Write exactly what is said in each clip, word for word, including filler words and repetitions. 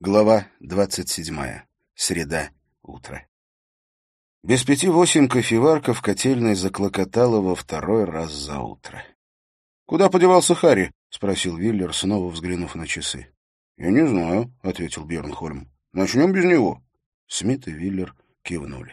Глава двадцать седьмая. Среда. Утро. Без пяти восемь кофеварка в котельной заклокотала во второй раз за утро. — Куда подевался Харри? — спросил Виллер, снова взглянув на часы. — Я не знаю, — ответил Бьернхольм. — Начнем без него. Смит и Виллер кивнули.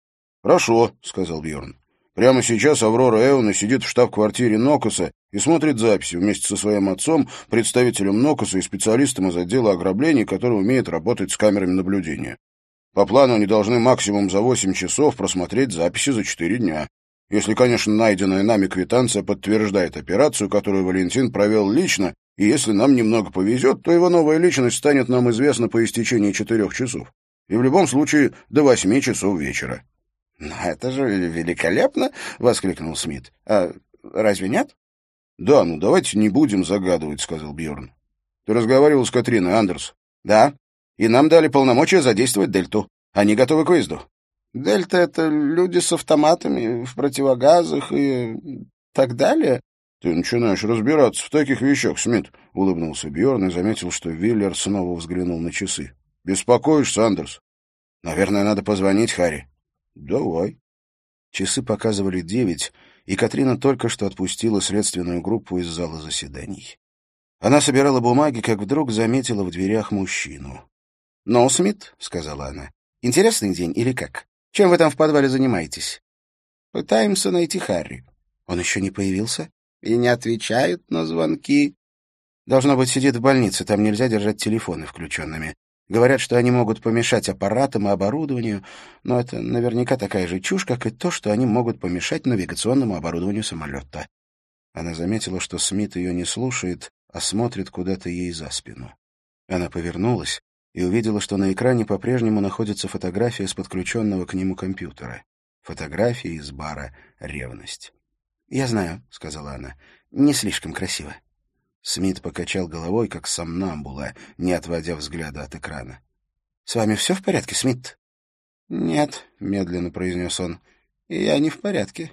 — Хорошо, — сказал Бьерн. — Прямо сейчас Аврора Эуна сидит в штаб-квартире Нокоса и смотрит записи вместе со своим отцом, представителем Нокоса и специалистом из отдела ограблений, который умеет работать с камерами наблюдения. По плану они должны максимум за восемь часов просмотреть записи за четыре дня. Если, конечно, найденная нами квитанция подтверждает операцию, которую Валентин провел лично, и если нам немного повезет, то его новая личность станет нам известна по истечении четырех часов. И в любом случае до восьми часов вечера. — Но это же великолепно! — воскликнул Смит. — А разве нет? — Да, ну давайте не будем загадывать, — сказал Бьерн. — Ты разговаривал с Катриной, Андерс? — Да. И нам дали полномочия задействовать Дельту. Они готовы к выезду. — Дельта — это люди с автоматами, в противогазах и так далее? — Ты начинаешь разбираться в таких вещах, Смит, — улыбнулся Бьерн и заметил, что Виллер снова взглянул на часы. — Беспокоишься, Андерс? — Наверное, надо позвонить Харри. — Давай. Часы показывали девять, и Катрина только что отпустила следственную группу из зала заседаний. Она собирала бумаги, как вдруг заметила в дверях мужчину. — Ну, Смит, — сказала она, — интересный день или как? Чем вы там в подвале занимаетесь? — Пытаемся найти Харри. — Он еще не появился? — И не отвечает на звонки. — Должно быть, сидит в больнице, там нельзя держать телефоны включенными. Говорят, что они могут помешать аппаратам и оборудованию, но это наверняка такая же чушь, как и то, что они могут помешать навигационному оборудованию самолета. Она заметила, что Смит ее не слушает, а смотрит куда-то ей за спину. Она повернулась и увидела, что на экране по-прежнему находится фотография с подключенного к нему компьютера. Фотография из бара «Ревность». «Я знаю», — сказала она, — «не слишком красиво». Смит покачал головой, как сомнамбула, не отводя взгляда от экрана. — С вами все в порядке, Смит? — Нет, — медленно произнес он, — я не в порядке.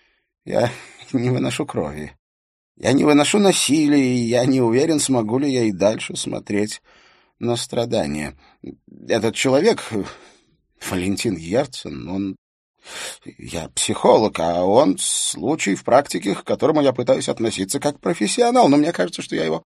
Я не выношу крови. Я не выношу насилия, и я не уверен, смогу ли я и дальше смотреть на страдания. Этот человек, Валентин Ерцен, он... Я психолог, а он случай в практике, к которому я пытаюсь относиться как профессионал, но мне кажется, что я его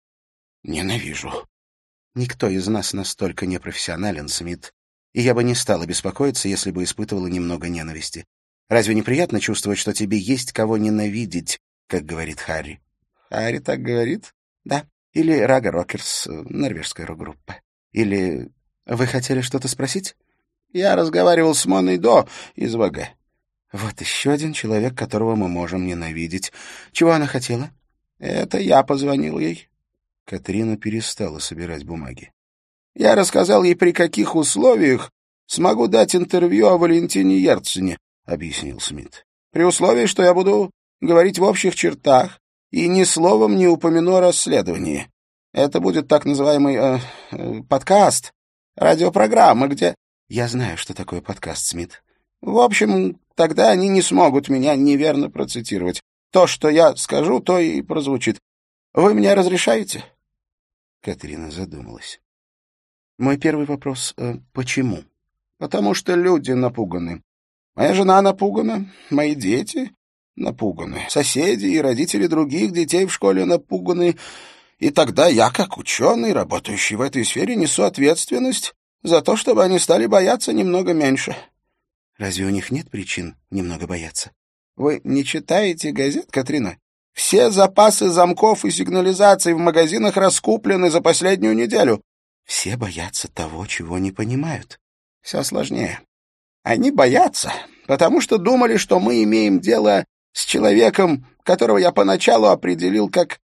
ненавижу. Никто из нас настолько непрофессионален, Смит, и я бы не стала беспокоиться, если бы испытывала немного ненависти. Разве неприятно чувствовать, что тебе есть кого ненавидеть, как говорит Харри? Харри так говорит? Да. Или Рага Рокерс, норвежская рок-группа. Или... Вы хотели что-то спросить? Я разговаривал с Моной До из ВГ. Вот еще один человек, которого мы можем ненавидеть. Чего она хотела? Это я позвонил ей. Катрина перестала собирать бумаги. Я рассказал ей, при каких условиях смогу дать интервью о Валентине Ерцене, объяснил Смит. При условии, что я буду говорить в общих чертах и ни словом не упомяну о расследовании. Это будет так называемый э, э, подкаст, радиопрограмма, где... Я знаю, что такое подкаст, Смит. В общем, тогда они не смогут меня неверно процитировать. То, что я скажу, то и прозвучит. Вы мне разрешаете? Катрина задумалась. Мой первый вопрос э, — почему? Потому что люди напуганы. Моя жена напугана, мои дети напуганы, соседи и родители других детей в школе напуганы. И тогда я, как ученый, работающий в этой сфере, несу ответственность за то, чтобы они стали бояться немного меньше. Разве у них нет причин немного бояться? Вы не читаете газет, Катрина? Все запасы замков и сигнализаций в магазинах раскуплены за последнюю неделю. Все боятся того, чего не понимают. Все сложнее. Они боятся, потому что думали, что мы имеем дело с человеком, которого я поначалу определил как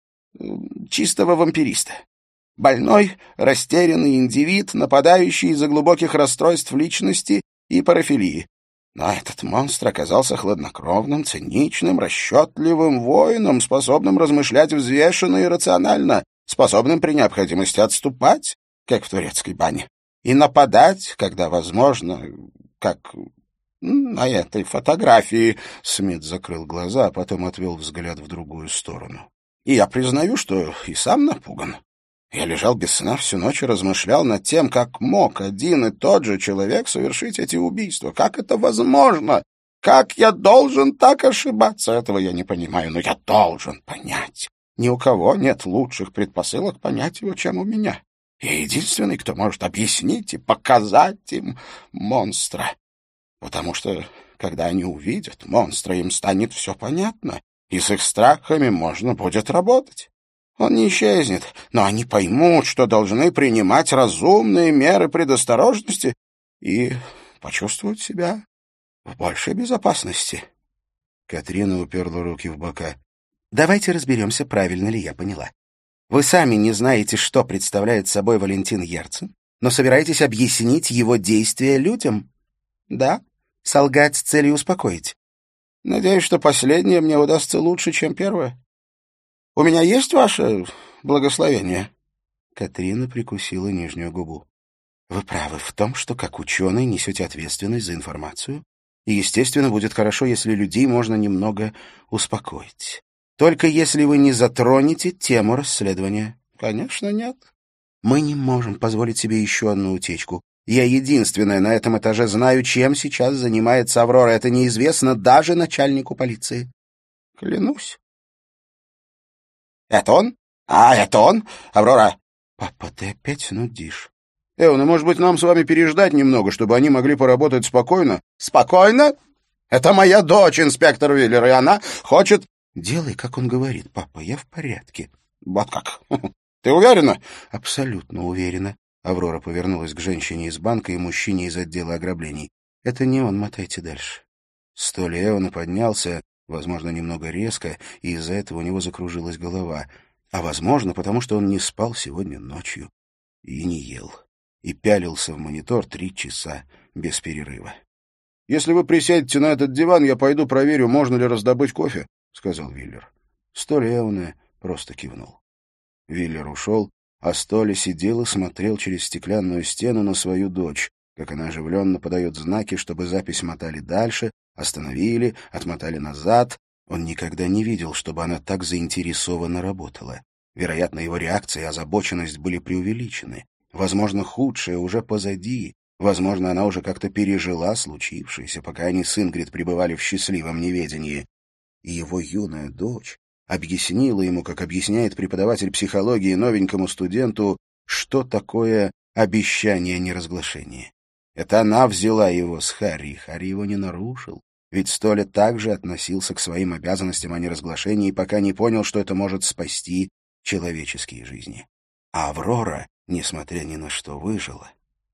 чистого вампириста. Больной, растерянный индивид, нападающий из-за глубоких расстройств личности и парафилии. Но этот монстр оказался хладнокровным, циничным, расчетливым воином, способным размышлять взвешенно и рационально, способным при необходимости отступать, как в турецкой бане, и нападать, когда возможно, как на этой фотографии. Смит закрыл глаза, а потом отвел взгляд в другую сторону. И я признаю, что и сам напуган. Я лежал без сна всю ночь и размышлял над тем, как мог один и тот же человек совершить эти убийства. Как это возможно? Как я должен так ошибаться? Этого я не понимаю, но я должен понять. Ни у кого нет лучших предпосылок понять его, чем у меня. Я единственный, кто может объяснить и показать им монстра. Потому что, когда они увидят монстра, им станет все понятно, и с их страхами можно будет работать. Он не исчезнет, но они поймут, что должны принимать разумные меры предосторожности и почувствуют себя в большей безопасности. Катрина уперла руки в бока. «Давайте разберемся, правильно ли я поняла. Вы сами не знаете, что представляет собой Валентин Герцен, но собираетесь объяснить его действия людям? Да? Солгать с целью успокоить? Надеюсь, что последнее мне удастся лучше, чем первое. У меня есть ваше благословение?» Катрина прикусила нижнюю губу. «Вы правы в том, что как ученый несете ответственность за информацию, и, естественно, будет хорошо, если людей можно немного успокоить. Только если вы не затронете тему расследования». «Конечно, нет. Мы не можем позволить себе еще одну утечку. Я единственная на этом этаже знаю, чем сейчас занимается Аврора. Это неизвестно даже начальнику полиции». «Клянусь». «Это он? А, это он? Аврора!» «Папа, ты опять нудишь». «Эвна, может быть, нам с вами переждать немного, чтобы они могли поработать спокойно?» «Спокойно? Это моя дочь, инспектор Виллер, и она хочет...» «Делай, как он говорит, папа, я в порядке». «Вот как? Ты уверена?» «Абсолютно уверена». Аврора повернулась к женщине из банка и мужчине из отдела ограблений. «Это не он, мотайте дальше». Столи Эвана поднялся, возможно, немного резко, и из-за этого у него закружилась голова. А возможно, потому что он не спал сегодня ночью и не ел, и пялился в монитор три часа без перерыва. «Если вы присядете на этот диван, я пойду проверю, можно ли раздобыть кофе», — сказал Виллер. Столи Эвана просто кивнул. Виллер ушел, а Столи сидел и смотрел через стеклянную стену на свою дочь, как она оживленно подает знаки, чтобы запись мотали дальше, остановили, отмотали назад. Он никогда не видел, чтобы она так заинтересованно работала. Вероятно, его реакция и озабоченность были преувеличены. Возможно, худшее уже позади. Возможно, она уже как-то пережила случившееся, пока они с Ингрид пребывали в счастливом неведении. И его юная дочь объяснила ему, как объясняет преподаватель психологии новенькому студенту, что такое обещание неразглашения. Это она взяла его с Харри, и Харри его не нарушил. Ведь Столи также относился к своим обязанностям о неразглашении, пока не понял, что это может спасти человеческие жизни. А Аврора, несмотря ни на что, выжила.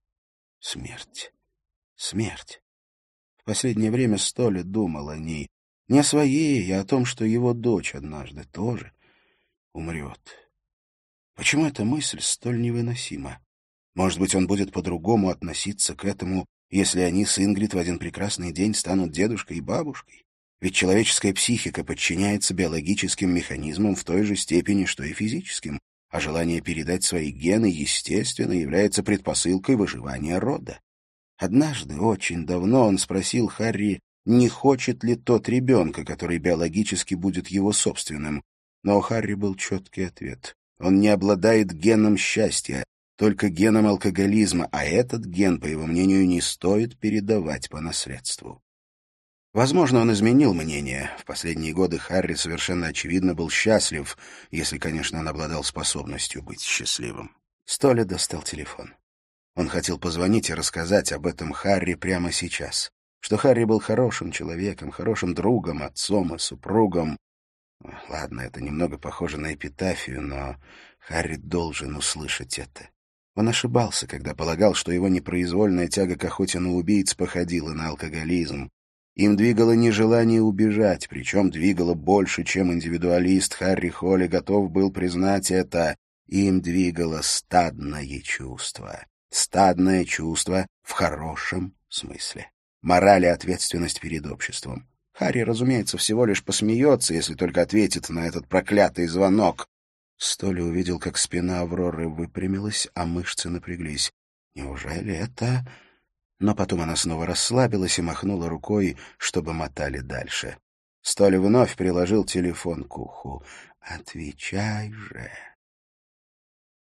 Смерть. Смерть. В последнее время Столи думал о ней. Не о своей, а о том, что его дочь однажды тоже умрет. Почему эта мысль столь невыносима? Может быть, он будет по-другому относиться к этому, если они с Ингрид в один прекрасный день станут дедушкой и бабушкой? Ведь человеческая психика подчиняется биологическим механизмам в той же степени, что и физическим, а желание передать свои гены, естественно, является предпосылкой выживания рода. Однажды, очень давно, он спросил Харри, не хочет ли тот ребенка, который биологически будет его собственным. Но у Харри был четкий ответ. Он не обладает геном счастья, только геном алкоголизма, а этот ген, по его мнению, не стоит передавать по наследству. Возможно, он изменил мнение. В последние годы Харри совершенно очевидно был счастлив, если, конечно, он обладал способностью быть счастливым. Столи достал телефон. Он хотел позвонить и рассказать об этом Харри прямо сейчас, что Харри был хорошим человеком, хорошим другом, отцом и супругом. Ладно, это немного похоже на эпитафию, но Харри должен услышать это. Он ошибался, когда полагал, что его непроизвольная тяга к охоте на убийц походила на алкоголизм. Им двигало не желание убежать, причем двигало больше, чем индивидуалист Харри Холли готов был признать это. Им двигало стадное чувство. Стадное чувство в хорошем смысле. Мораль и ответственность перед обществом. Харри, разумеется, всего лишь посмеется, если только ответит на этот проклятый звонок. Столи увидел, как спина Авроры выпрямилась, а мышцы напряглись. Неужели это... Но потом она снова расслабилась и махнула рукой, чтобы мотали дальше. Столи вновь приложил телефон к уху. «Отвечай же!»